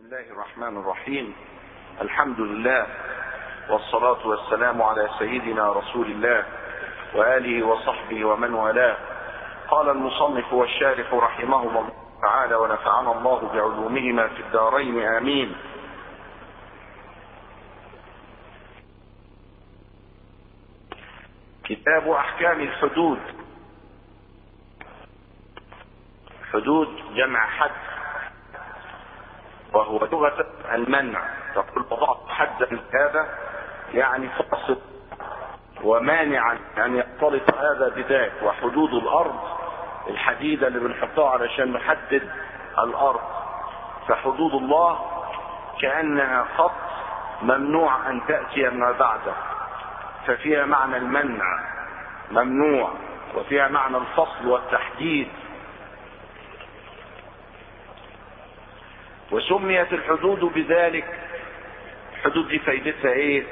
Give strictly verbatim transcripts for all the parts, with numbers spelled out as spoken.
الله الرحمن الرحيم. الحمد لله والصلاة والسلام على سيدنا رسول الله وآله وصحبه ومن والاه. قال المصنف والشارح رحمه الله تعالى ونفعنا الله بعلومهما في الدارين آمين. كتاب أحكام الحدود. حدود جمع حد، وهو لغة المنع. تقول وضعت حدا هذا يعني فاصل ومانعا ان يختلط هذا بذاك. وحدود الارض الحديدة اللي بنحطها علشان نحدد الارض، فحدود الله كأنها خط ممنوع ان تأتي ما بعده، ففيها معنى المنع ممنوع، وفيها معنى الفصل والتحديد. وسميت الحدود بذلك. الحدود دي فايدتها ايه؟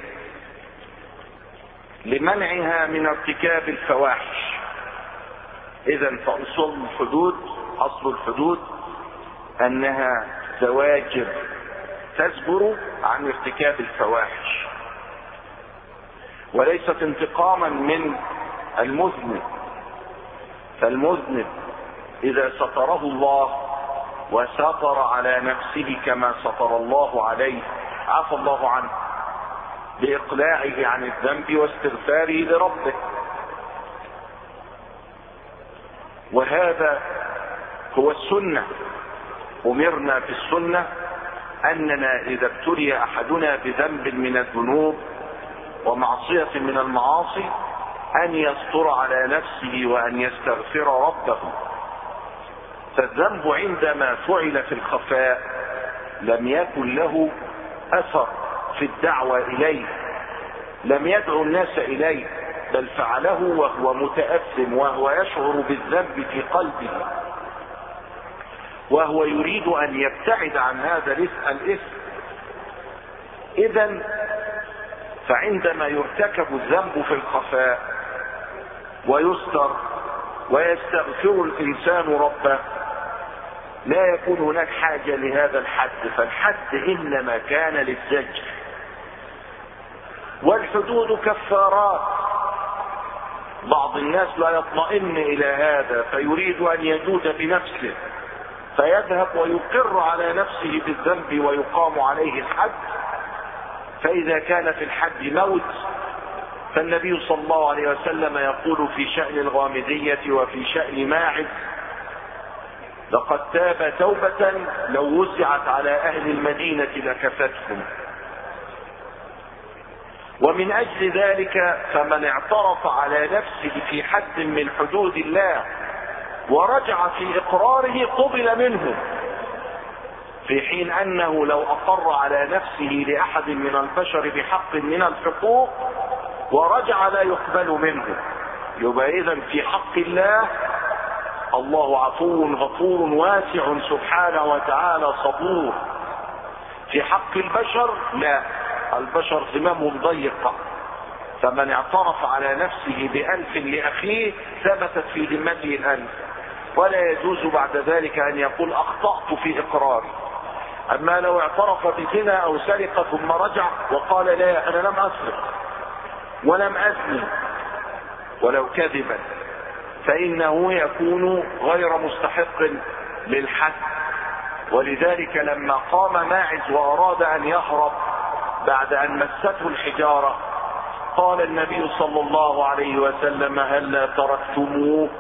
لمنعها من ارتكاب الفواحش. اذا فاصل الحدود اصل الحدود انها زواجر تزجر عن ارتكاب الفواحش، وليست انتقاما من المذنب. فالمذنب اذا ستره الله وستر على نفسه كما ستر الله عليه عفى الله عنه بإقلاعه عن الذنب واستغفاره لربه. وهذا هو السنة. أمرنا في السنة أننا إذا ابتلي أحدنا بذنب من الذنوب ومعصية من المعاصي أن يستر على نفسه وأن يستغفر ربه. فالذنب عندما فعل في الخفاء لم يكن له اثر في الدعوة اليه، لم يدعو الناس اليه، بل فعله وهو متأثم، وهو يشعر بالذنب في قلبه، وهو يريد ان يبتعد عن هذا الاثم. اذا فعندما يرتكب الذنب في الخفاء ويستر ويستغفر الانسان ربه لا يكون هناك حاجة لهذا الحد، فالحد انما كان للزجر. والحدود كفارات. بعض الناس لا يطمئن الى هذا فيريد ان يجود بنفسه فيذهب ويقر على نفسه بالذنب ويقام عليه الحد. فاذا كان في الحد موت فالنبي صلى الله عليه وسلم يقول في شأن الغامدية وفي شأن ماعز: لقد تاب توبة لو وزعت على اهل المدينة لكفتهم. ومن اجل ذلك فمن اعترف على نفسه في حد من حدود الله ورجع في اقراره قبل منه، في حين انه لو اقر على نفسه لاحد من البشر بحق من الحقوق ورجع لا يقبل منه. يبقى اذا في حق الله الله عفو غفور واسع سبحانه وتعالى صبور. في حق البشر لا، البشر ذممهم ضيقة. فمن اعترف على نفسه بألف لأخيه ثبتت في ذمته الألف، ولا يجوز بعد ذلك أن يقول أخطأت في إقراري. أما لو اعترف بزنا أو سرقة ثم رجع وقال لا أنا لم أسرق ولم أزني ولو كذبا، فإنه يكون غير مستحق للحد. ولذلك لما قام ماعز وأراد أن يهرب بعد أن مسته الحجارة قال النبي صلى الله عليه وسلم: هلا تركتموه.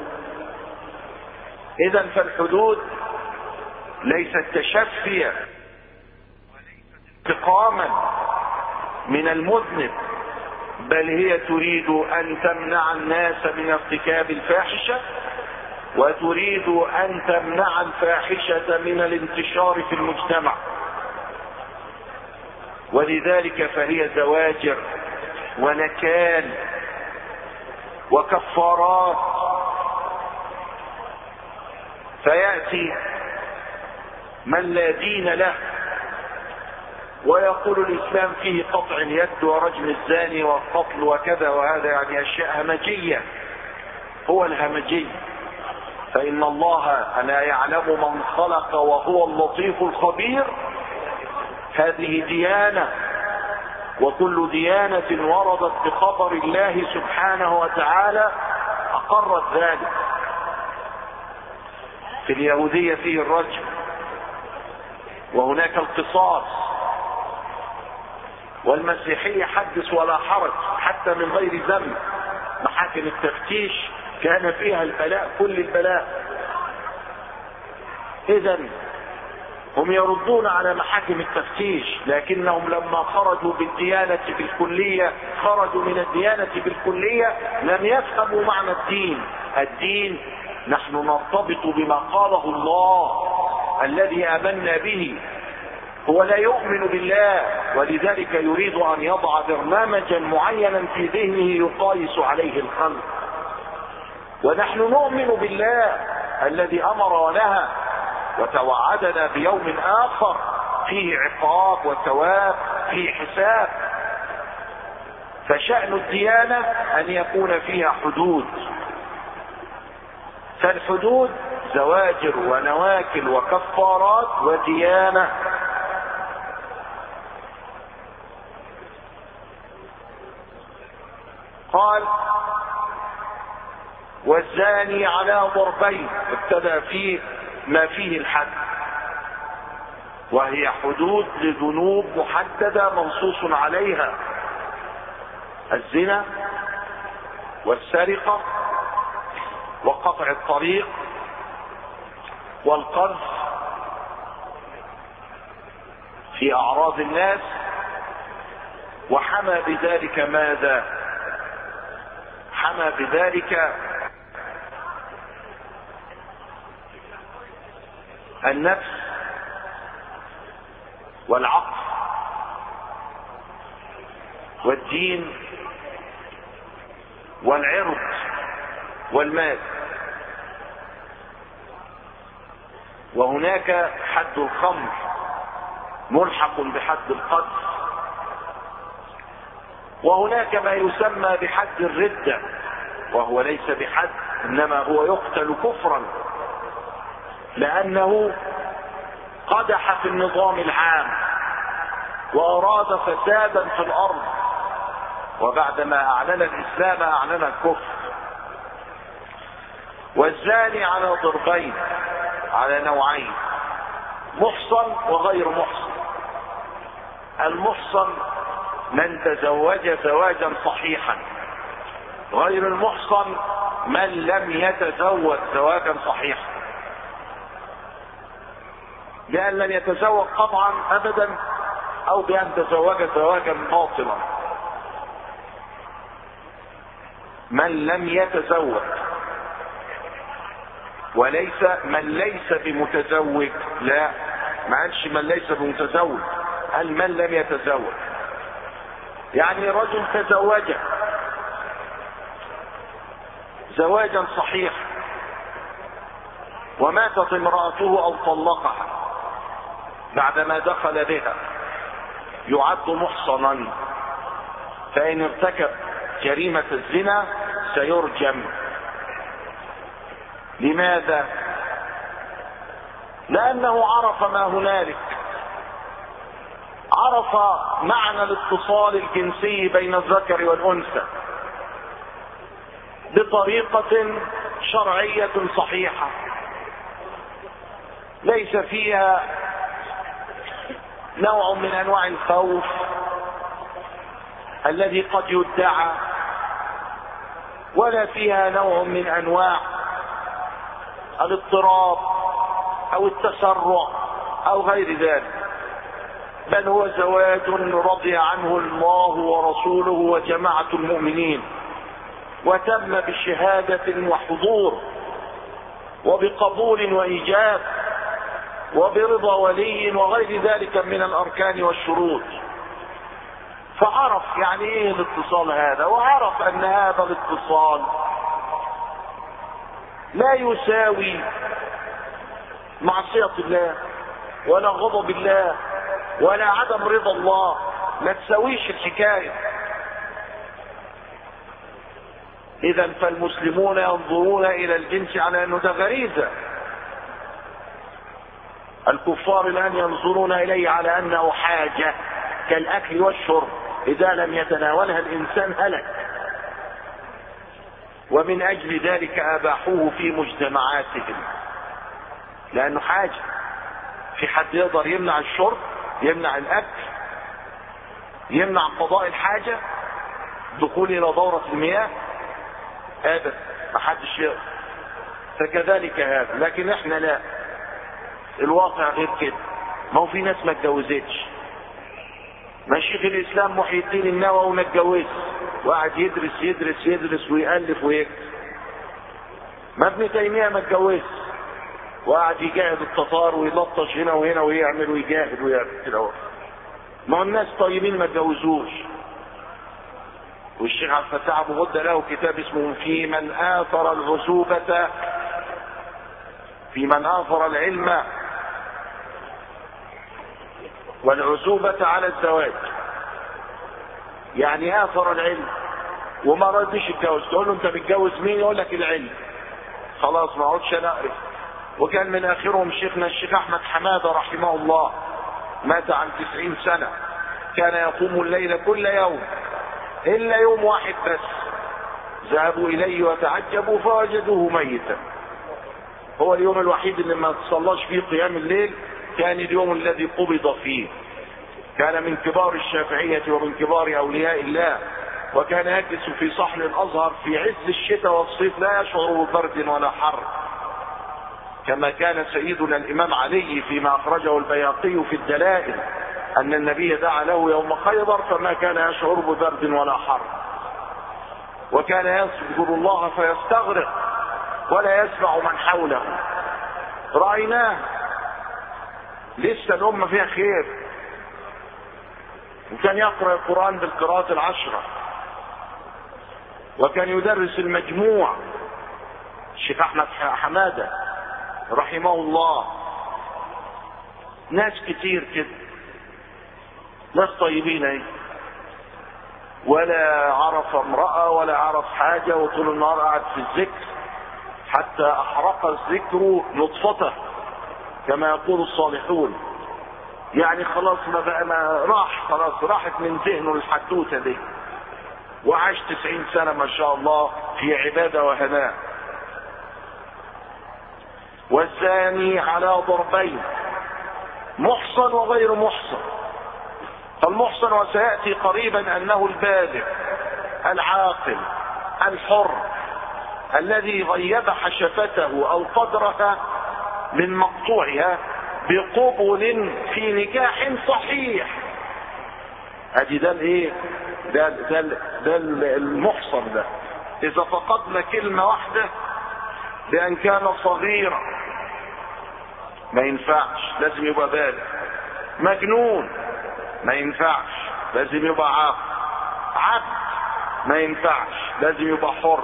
إذن فالحدود ليست تشفيا وليست انتقاما من المذنب، بل هي تريد ان تمنع الناس من ارتكاب الفاحشة، وتريد ان تمنع الفاحشة من الانتشار في المجتمع. ولذلك فهي زواجر ونكال وكفارات. فيأتي من لا دين له ويقول الاسلام فيه قطع اليد ورجم الزاني والقتل وكذا وهذا، يعني اشياء همجية. هو الهمجي. فان الله الا يعلم من خلق وهو اللطيف الخبير. هذه ديانة، وكل ديانة وردت بخبر الله سبحانه وتعالى أقرت ذلك. في اليهودية فيه الرجم، وهناك القصاص، والمسيحية حدث ولا حرج حتى من غير ذنب. محاكم التفتيش كان فيها البلاء كل البلاء. إذن هم يردون على محاكم التفتيش، لكنهم لما خرجوا بالديانة بالكلية خرجوا من الديانة بالكلية، لم يفهموا معنى الدين. الدين نحن نرتبط بما قاله الله الذي آمنا به. هو لا يؤمن بالله، ولذلك يريد أن يضع برنامجا معينا في ذهنه يقايس عليه الخلق. ونحن نؤمن بالله الذي أمر ونهى وتوعدنا بيوم آخر فيه عقاب وثواب، فيه حساب. فشأن الديانة أن يكون فيها حدود، فالحدود زواجر ونواكل وكفارات وديانة. قال والزاني على ضربين، ابتدأ فيه ما فيه الحد، وهي حدود لذنوب محددة منصوص عليها: الزنا والسرقة وقطع الطريق والقذف في أعراض الناس. وحمى بذلك ماذا؟ حمى بذلك النفس والعقل والدين والعرض والمال. وهناك حد الخمر ملحق بحد القذف، وهناك ما يسمى بحد الردة، وهو ليس بحد، انما هو يقتل كفرا لانه قدح في النظام العام واراد فسادا في الارض، وبعدما اعلن الاسلام اعلن الكفر. والزاني على ضربين، على نوعين: محصن وغير محصن. المحصن من تزوج زواجا صحيحا، غير المحصن من لم يتزوج زواجا صحيحا، بأن لم يتزوج قطعا ابدا او بأن تزوج زواجا باطلا. من لم يتزوج، وليس من ليس بمتزوج. لا، ما قالش من ليس بمتزوج، قال من لم يتزوج. يعني رجل تزوج زواجا صحيحا وماتت امرأته او طلقها بعدما دخل بها، يعد محصنا، فإن ارتكب جريمة الزنا سيرجم. لماذا؟ لأنه عرف ما هنالك، عرف معنى الاتصال الجنسي بين الذكر والأنثى بطريقة شرعية صحيحة ليس فيها نوع من انواع الخوف الذي قد يدعى، ولا فيها نوع من انواع الاضطراب او التسرع او غير ذلك، بل هو زواج رضي عنه الله ورسوله وجماعة المؤمنين، وتم بشهادة وحضور وبقبول وإيجاب وبرضا ولي وغير ذلك من الأركان والشروط. فعرف يعني ايه الاتصال هذا، وعرف ان هذا الاتصال لا يساوي معصية الله ولا غضب الله ولا عدم رضا الله، ما تساويش الحكاية. اذا فالمسلمون ينظرون الى الجنس على انه ده غريزة. الكفار الآن ينظرون إليه على أنه حاجة كالأكل والشرب، إذا لم يتناولها الإنسان هلك، ومن أجل ذلك أباحوه في مجتمعاتهم لأنه حاجة. في حد يقدر يمنع الشرب، يمنع الأكل، يمنع قضاء الحاجة، دخول إلى دورة المياه؟ أبدا، ما حدش يقدر. فكذلك هذا. لكن احنا لا، الواقع غير كده. ما هو في ناس ما اتجوزتش. ما شيخ الإسلام محي الدين النووي ما اتجوزش، وقعد يدرس يدرس يدرس ويألف ويكتب. ما ابن تيمية ما اتجوزش، وقعد يجاهد التتار ويلطش هنا وهنا ويعمل ويجاهد ويعمل كده. ما هو الناس طيبين ما اتجوزوش. والشيخ عبد الفتاح ابو غده له كتاب اسمه في من آثر العزوبة، في من آثر العلم والعزوبة على الزواج. يعني آثر العلم وما رضيش يتجوز، تقول له انت متجوز مين؟ يقول لك العلم. خلاص ما اقعدش انا اعرف. وكان من اخرهم شيخنا الشيخ احمد حماده رحمه الله، مات عن تسعين سنة. كان يقوم الليل كل يوم الا يوم واحد بس، ذهبوا اليه وتعجبوا فوجدوه ميتا. هو اليوم الوحيد اللي ما تصلاش فيه قيام الليل، كان اليوم الذي قبض فيه. كان من كبار الشافعية ومن كبار اولياء الله، وكان يجلس في صحن الازهر في عز الشتاء والصيف لا يشعر ببرد ولا حر، كما كان سيدنا الامام علي فيما اخرجه البيهقي في الدلائل ان النبي دعا له يوم خيبر فما كان يشعر ببرد ولا حر، وكان يذكر الله فيستغرق ولا يسمع من حوله. رأيناه، لسه الامه فيها خير. وكان يقرأ القرآن بالقراءات العشرة، وكان يدرس المجموع. الشيخ احمد حماده رحمه الله. ناس كتير كده، ناس طيبين اهي، ولا عرف امرأة ولا عرف حاجة، وطول النهار قاعد في الذكر حتى احرق الذكر نطفته كما يقول الصالحون. يعني خلاص ما بقى، ما راح، خلاص راحت من ذهنه الحدوته دي، وعاش تسعين سنة ما شاء الله في عبادة وهناء. والزاني على ضربين، محصن وغير محصن. فالمحصن وسيأتي قريبا أنه البالغ العاقل الحر الذي غيب حشفته أو قدرها من مقطوعها بقبل في نكاح صحيح. ادي ده الايه؟ ده ده ده المحصن ده. اذا فقدنا كلمة واحدة بان كان صغيرا ما ينفعش، لازم يبقى بالغ. مجنون ما ينفعش، لازم يبقى عاقل. عبد ما ينفعش، لازم يبقى حر.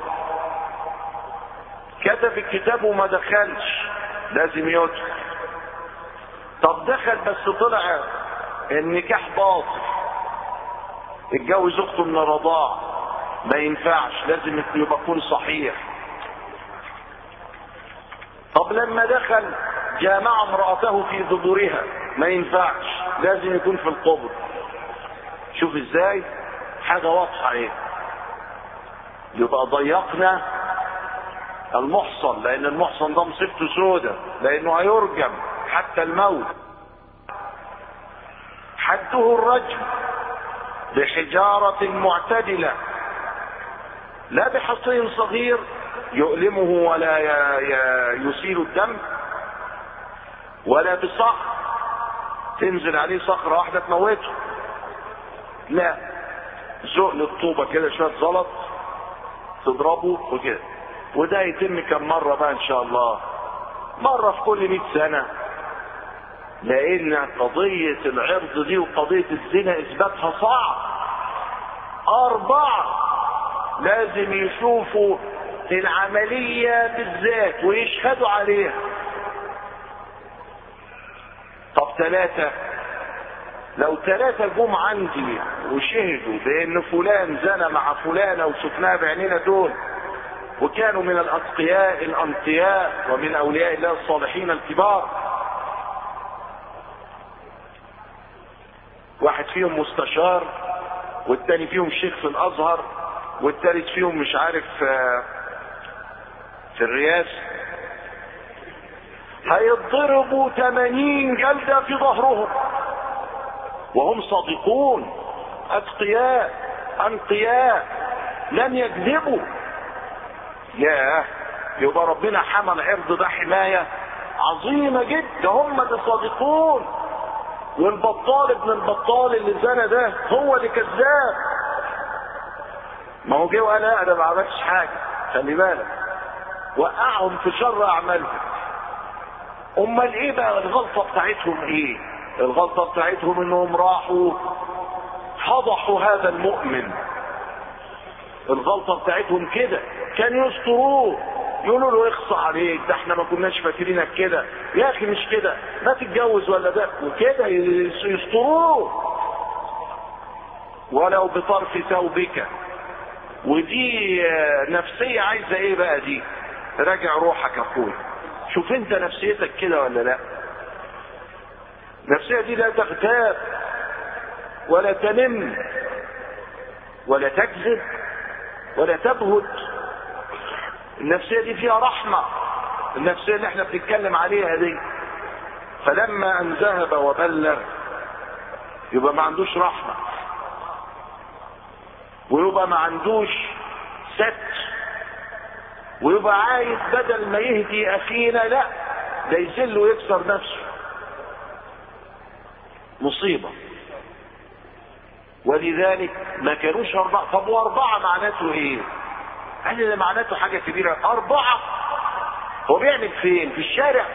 كتب الكتاب وما دخلش، لازم يدخل. طب دخل بس طلع النكاح باطل، اتجوز اخته من الرضاعة، ما ينفعش، لازم يبقى يكون صحيح. طب لما دخل جامع امرأته في ذبورها، ما ينفعش، لازم يكون في القبر. شوف ازاي حاجة واضحة ايه. يبقى ضيقنا المحصن، لان المحصن ده مصيبته سودة، لانه هيرجم حتى الموت. حده الرجم بحجارة معتدلة، لا بحصين صغير يؤلمه ولا يسيل الدم، ولا بصخر تنزل عليه صخرة واحدة تموته. لا، زقل الطوبة كده شوية زلط تضربه وكده. وده يتم كم مرة بقى ان شاء الله؟ مرة في كل مئة سنة. لان قضية العرض دي وقضية الزنا اثباتها صعب. اربعة لازم يشوفوا العملية بالذات ويشهدوا عليها. طب ثلاثة، لو ثلاثة جم عندي وشهدوا بان فلان زنى مع فلانة وشفناها بعينينا دول، وكانوا من الاتقياء الانقياء ومن اولياء الله الصالحين الكبار، واحد فيهم مستشار، والتاني فيهم شيخ في الازهر، والتالت فيهم مش عارف في الرئاسة، هيضربوا ثمانين جلدة في ظهرهم وهم صادقون اتقياء انقياء لم يكذبوا. ياه، يبقى ربنا حمى العرض ده حماية عظيمة جدا. هم اللي صادقون، والبطال ابن البطال اللي زنى ده هو اللي كذاب. ما هو جه وقال لا انا ما عملتش حاجة، خلي بالك، وقعهم في شر اعمالهم. امال ايه بقى الغلطة بتاعتهم؟ ايه الغلطة بتاعتهم؟ انهم راحوا فضحوا هذا المؤمن. الغلطة بتاعتهم كده، كانوا يستروه، يقولوا له اخصى عليك، ده احنا ما كناش فاكرينك كده، يا اخي مش كده، ما تتجوز ولا ده، وكده يستروه ولو بطرف ثوبك. ودي نفسية عايزة ايه بقى دي؟ راجع روحك يا اخويا، شوف انت نفسيتك كده ولا لا. النفسية دي لا تغتاب ولا تنم ولا تكذب ولا تبهت. النفسية دي فيها رحمة، النفسية اللي احنا بنتكلم عليها دي. فلما ان ذهب وبلغ يبقى ما عندوش رحمة، ويبقى ما عندوش ستر، ويبقى عايز بدل ما يهدي اخينا لا ده يذل ويكسر نفسه. مصيبة. ولذلك ما كانوش أربعة. طب وأربعة معناته إيه؟ قال لي معناته حاجة كبيرة. أربعة هو بيعمل فين؟ في الشارع؟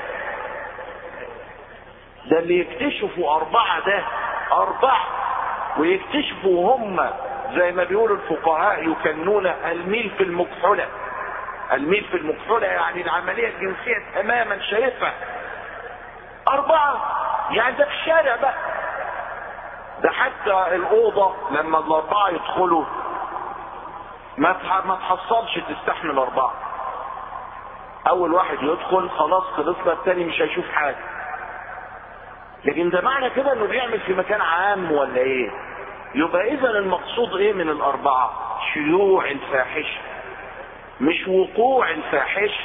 ده اللي يكتشفوا أربعة ده أربعة، ويكتشفوا هم زي ما بيقولوا الفقهاء يكنون الميل في المكحلة. الميل في المكحلة يعني العملية الجنسية تماما شايفها. أربعة يعني ده في الشارع بقى. ده حتى الأوضة لما الأربعة يدخلوا ما ما تحصلش تستحمل أربعة. أول واحد يدخل خلاص خلصنا، التاني مش هيشوف حاجة. لكن ده معنى كده إنه بيعمل في مكان عام ولا إيه؟ يبقى إذا المقصود إيه من الأربعة؟ شيوع الفاحشة، مش وقوع الفاحشة.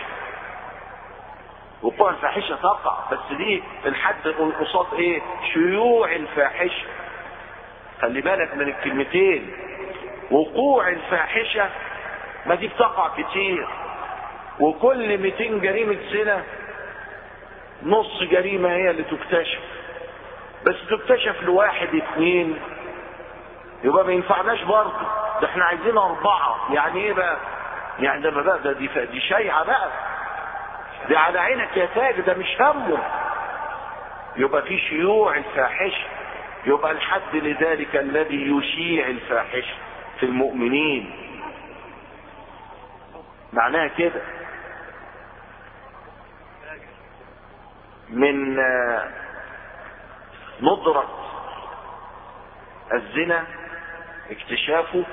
وقوع الفاحشة تقع، بس دي الحد قصاد إيه؟ شيوع الفاحشة. خلي بالك من الكلمتين. وقوع الفاحشة ما دي بتقع كتير، وكل مئتين جريمة زنا نص جريمة هي اللي تكتشف، بس تكتشف لواحد اتنين يبقى ما ينفعناش برضه. ده احنا عايزين أربعة. يعني ايه بقى؟ يعني ده بقى ده دي, دي شيعة بقى، ده على عينك يا تاج، ده مش همه. يبقى في شيوع الفاحشة، يبقى الحد لذلك الذي يشيع الفاحشة في المؤمنين. معناها كده. من ندرة الزنا اكتشافه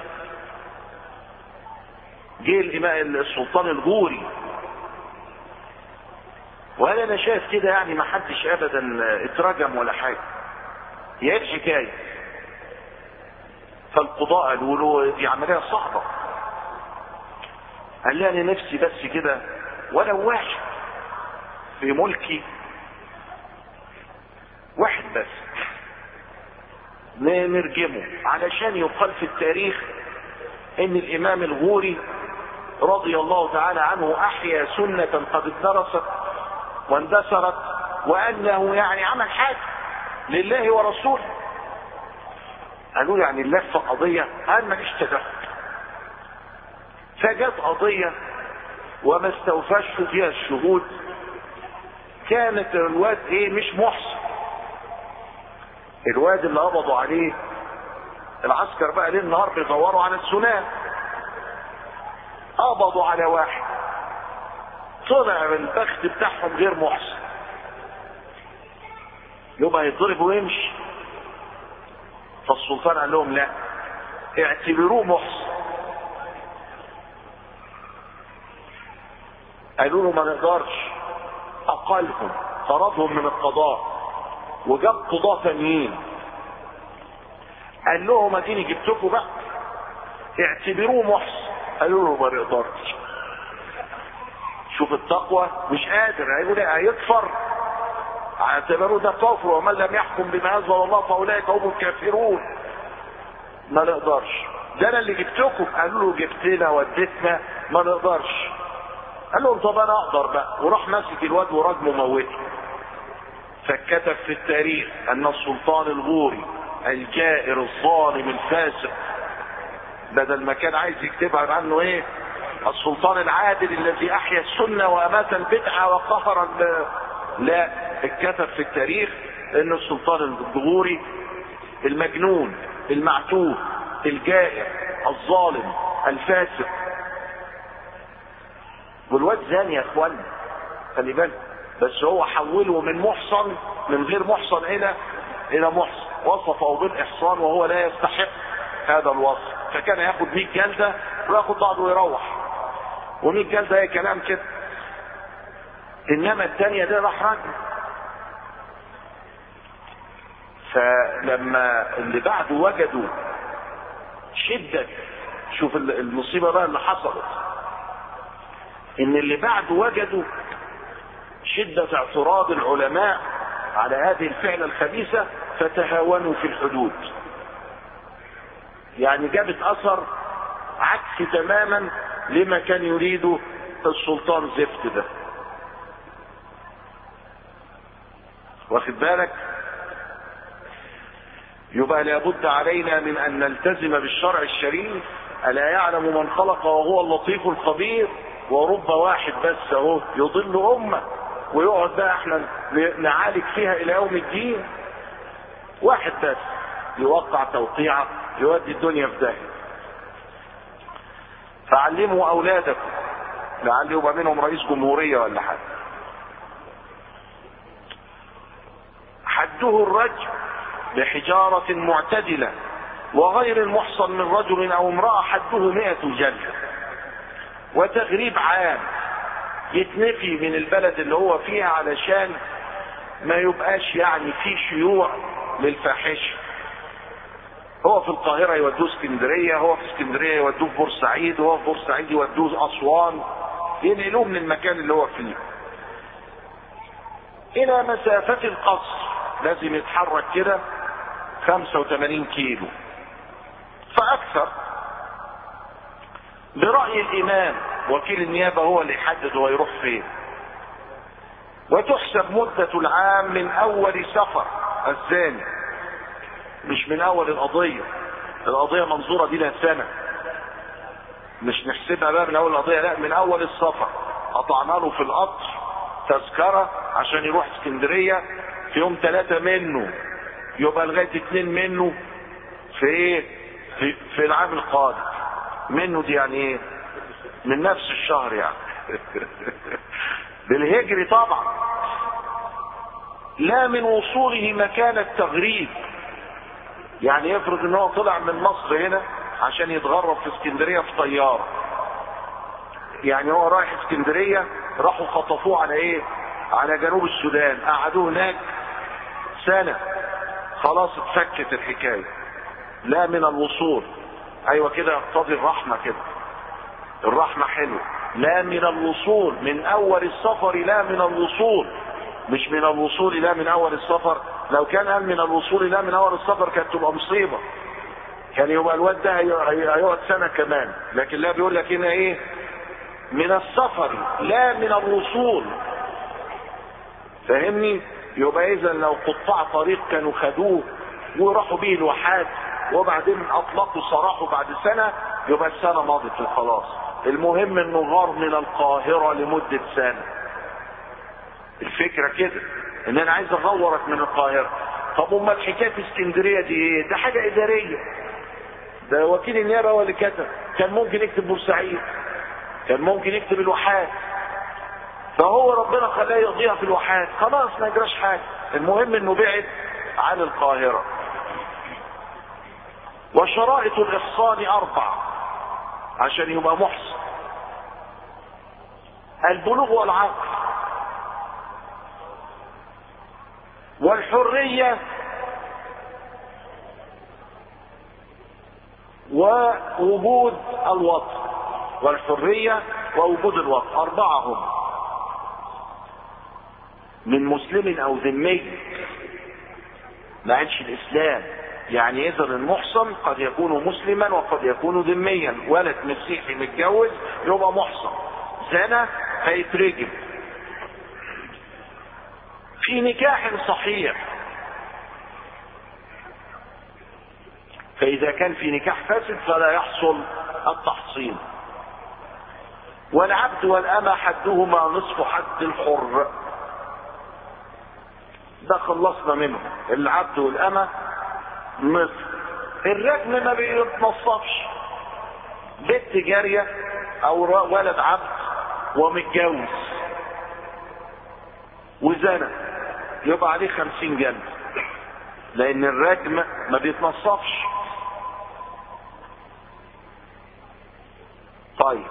جه الامام السلطان الغوري وقال انا شايف كده يعني ما حدش ابدا اترجم ولا حاجه، هي ايه الحكايه؟ فالقضاء قالوا له دي عمليه صعبه. قال لي انا نفسي بس كده ولو واحد في ملكي، واحد بس نرجمه علشان يقال في التاريخ ان الامام الغوري رضي الله تعالى عنه احيا سنة قد اتدرست واندثرت، وانه يعني عمل حاجة لله ورسوله. قالوا يعني اللفة قضية، قال ما فيش تدخل. فجت قضية وما استوفاش فيها الشهود. كانت الواد ايه؟ مش محسن. الواد اللي قبضوا عليه العسكر بقى ليل نهار بيدوروا على السنان، قبضوا على واحد طلع من البخت بتاعهم غير محسن، يبقى يضرب ويمشي. فالسلطان قال لهم لا، اعتبروه محسن. قالوا له ما نقدرش. اقلهم، طردهم من القضاء وجاب قضاة تانيين قال لهم اديني جبتكم بقى اعتبروه محسن. قالوا له ما نقدرش. شوف التقوى، مش قادر، هيقول هيكفر، اعتبروه ده كفر، ومن لم يحكم بما انزل الله فاولئك هم الكافرون. ما نقدرش، ده انا اللي جبتكم. قالوا له جبتنا وديتنا ما نقدرش. قال لهم طب انا اقدر بقى، وراح ماسك الواد وراجمه موته. فكتب في التاريخ ان السلطان الغوري الجائر الظالم الفاسق، بدل ما كان عايز يكتبها عنه ايه السلطان العادل الذي احيا السنه وامات البدعه وقهر، لا، اتكتب في التاريخ ان السلطان الغوري المجنون المعتوه الجائر الظالم الفاسق. والواد زاني يا اخوانا، خلي بالك، بس هو حوله من محصن، من غير محصن الى الى محصن، وصفه بالاحصان وهو لا يستحق هذا الوصف، فكان ياخد مية جلده وياخد بعضه ويروح، ومية جلده اي كلام كده. انما الثانيه ده راح راجل. فلما اللي بعده وجدوا شده، شوف المصيبه بقى اللي حصلت، ان اللي بعده وجدوا شده اعتراض العلماء على هذه الفعله الخبيثه، فتهاونوا في الحدود. يعني جابت اثر عكس تماما لما كان يريده السلطان زفت ده. واخد بالك؟ يبقى لابد علينا من ان نلتزم بالشرع الشريف. الا يعلم من خلق وهو اللطيف الخبير. ورب واحد بس اهو يضل امه، ويقعد بقى احنا نعالج فيها الى يوم الدين. واحد بس يوقع توقيعه يودي الدنيا في داهيه. فعلموا اولادكم، لعل يبقى منهم رئيس جمهوريه ولا حاجه. حده الرجم بحجاره معتدله، وغير المحصن من رجل او امراه حده مئة جلده، وتغريب عام، يتنفي من البلد اللي هو فيها علشان ما يبقاش يعني في شيوع للفاحشه. هو في القاهره يودوه اسكندريه، هو في اسكندريه يودوه في بورسعيد، وهو في بورسعيد يودوه اسوان، ينقلوه من المكان اللي هو فيه الى مسافه القصر. لازم يتحرك كده خمسة وثمانين كيلو فاكثر، برأي الامام وكيل النيابة هو اللي يحدد هو يروح فين. وتحسب مدة العام من اول سفر الزاني، مش من اول القضية. القضية منظورة دي لها سنة، مش نحسبها بقى من اول القضية، لا، من اول السفر. قطعنا له في القطر تذكرة عشان يروح اسكندرية في يوم ثلاثة منه، يبقى لغاية اتنين منه في ايه في, في العام القادم. منه دي يعني ايه؟ من نفس الشهر يعني بالهجري طبعا، لا من وصوله مكان التغريب. يعني يفرض ان هو طلع من مصر هنا عشان يتغرب في اسكندرية في طيارة، يعني هو رايح اسكندرية، راحوا خطفوه على ايه؟ على جنوب السودان، قعدوه هناك سنة، خلاص اتفكت الحكاية. لا من الوصول، ايوه كده يقتضي الرحمة كده، الرحمة حلوة. لا من الوصول، من اول السفر، لا من الوصول، مش من الوصول لا من اول السفر. لو كان قال من الوصول لا من اول السفر كانت تبقى مصيبة، كان يبقى الواد ده هيقعد سنة كمان. لكن لا، بيقول لك هنا ايه؟ من السفر لا من الوصول. فاهمني؟ يبقى اذا لو قطاع طريق كانوا خدوه وراحوا بيه الواحات وبعدين اطلقوا سراحه بعد سنة، يبقى السنة ماضت وخلاص. المهم انه غار من القاهرة لمدة سنة. الفكرة كده، ان انا عايز اغورك من القاهرة. طب امال حكاية اسكندرية دي ايه؟ ده حاجة ادارية، ده وكيل النيابة هو اللي كتب. كان ممكن يكتب بورسعيد، كان ممكن يكتب الواحات، فهو ربنا خلاه يقضيها في الواحات، خلاص ما يجراش حاجة. المهم انه بعد عن القاهرة. وشرائط الاحصان اربع عشان يبقى محصن: البلوغ والعقل، والحرية، ووجود الوطن والحرية ووجود الوطن، أربعة هم. من مسلم أو ذمي، ما عادش الإسلام، يعني إذا المحصن قد يكون مسلما وقد يكون ذميا. ولد مسيحي متجوز يبقى محصن، زنا فيترجم. في نكاح صحيح، فإذا كان في نكاح فاسد فلا يحصل التحصين. والعبد والأمة حدهما نصف حد الحر، ده خلصنا منه. العبد والأمة نصف. الرجم ما بيتنصفش. بنت جارية أو ولد عبد ومتجوز وزنا يبقى عليه خمسين جلد، لأن الرجم ما بيتنصفش. طيب،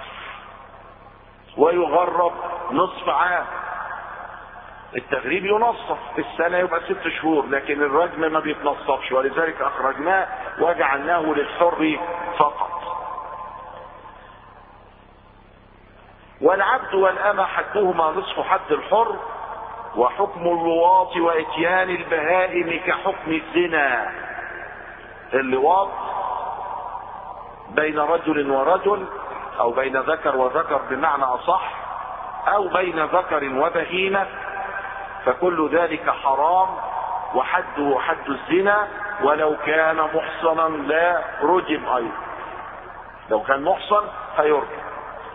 ويغرب نصف عام. التغريب ينصف في السنة يبقى ست شهور، لكن الرجم ما بيتنصفش، ولذلك أخرجناه وجعلناه للحر فقط. والعبد والأمة حدهما نصف حد الحر، وحكم اللواط وإتيان البهائم كحكم الزنا. اللواط بين رجل ورجل، أو بين ذكر وذكر بمعنى أصح، أو بين ذكر وبهيمة، فكل ذلك حرام، وحده حد الزنا، ولو كان محصنا لا رجم أيضا. لو كان محصن فيرجم.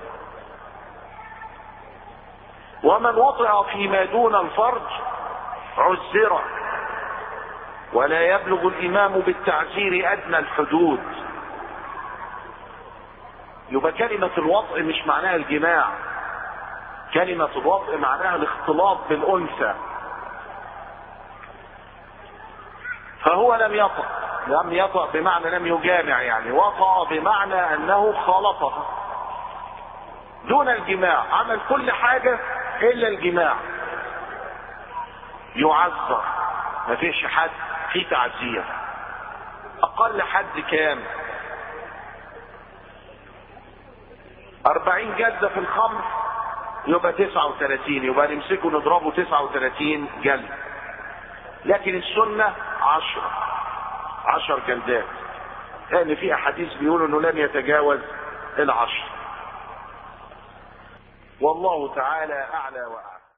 ومن وطئ فيما دون الفرج عزر، ولا يبلغ الإمام بالتعزير أدنى الحدود. يبقى كلمة الوطء مش معناها الجماع، كلمة الوطء معناها الاختلاط بالأنثى. فهو لم يطأ، لم يطأ بمعنى لم يجامع، يعني وطأ بمعنى أنه خالطها دون الجماع، عمل كل حاجة إلا الجماع. يعذر، ما فيش حد في تعزير. أقل حد كام؟ أربعين جلدة في الخمر يبقى تسعة وثلاثين، يبقى نمسكه نضربه تسعة وثلاثين جلد. لكن السنة عشرة عشر جلدات، لأن يعني في أحاديث بيقولوا إنه لن يتجاوز العشر. والله تعالى أعلى وأعلى.